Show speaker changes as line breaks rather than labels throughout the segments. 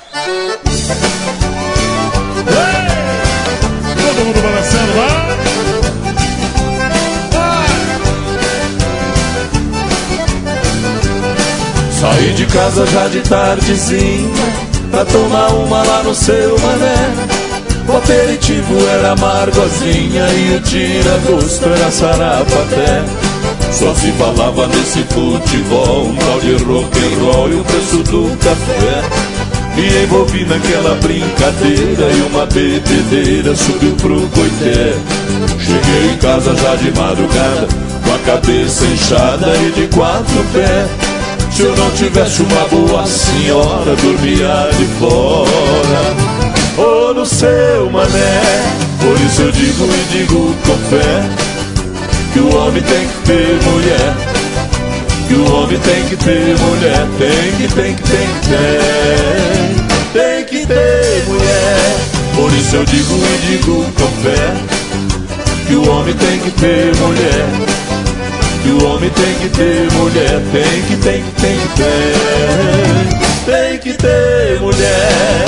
Todo mundo balançando lá.
Saí de casa já de tardezinha pra tomar uma lá no seu mané. O aperitivo era margozinha e o tira-gosto era sarapaté. Só se falava nesse futebol, um tal de rock and roll e o preço do café. Me envolvi naquela brincadeira e uma bebedeira subiu pro coité. Cheguei em casa já de madrugada, com a cabeça inchada e de quatro pés. Se eu não tivesse uma boa senhora, dormia de fora ou no seu mané. Por isso eu digo e digo com fé que o homem tem que ter mulher, que o homem tem que ter mulher, tem que ter mulher. Por isso eu digo e digo com fé que o homem tem que ter mulher, que o homem tem que ter mulher, tem que ter mulher.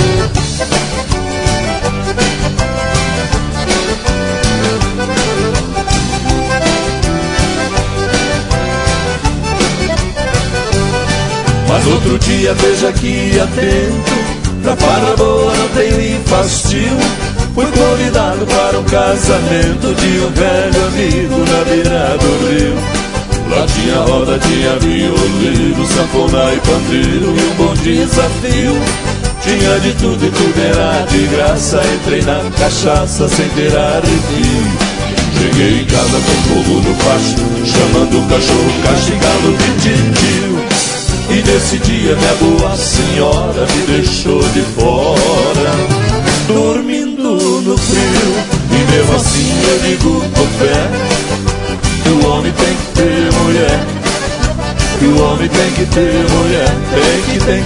Mas outro dia veja aqui atento, pra farra boa não tem nem fastio. Fui convidado para um casamento de um velho amigo na beira do rio. Lá tinha roda, tinha violino, sanfona e pandeiro e um bom desafio. Tinha de tudo e tudo era de graça. Entrei na cachaça sem ter arrepio. Cheguei em casa com fogo no facho, chamando o cachorro, castigando de titio. E nesse dia minha boa senhora me deixou de fora, dormindo no frio. E mesmo assim eu digo com fé que o homem tem que ter mulher, que o homem tem que ter mulher, tem que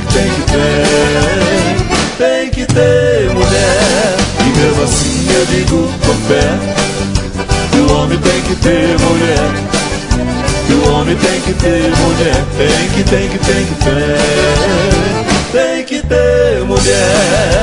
ter mulher. E mesmo assim eu digo com fé que o homem tem que ter mulher, que o homem tem que ter mulher, tem que ter mulher.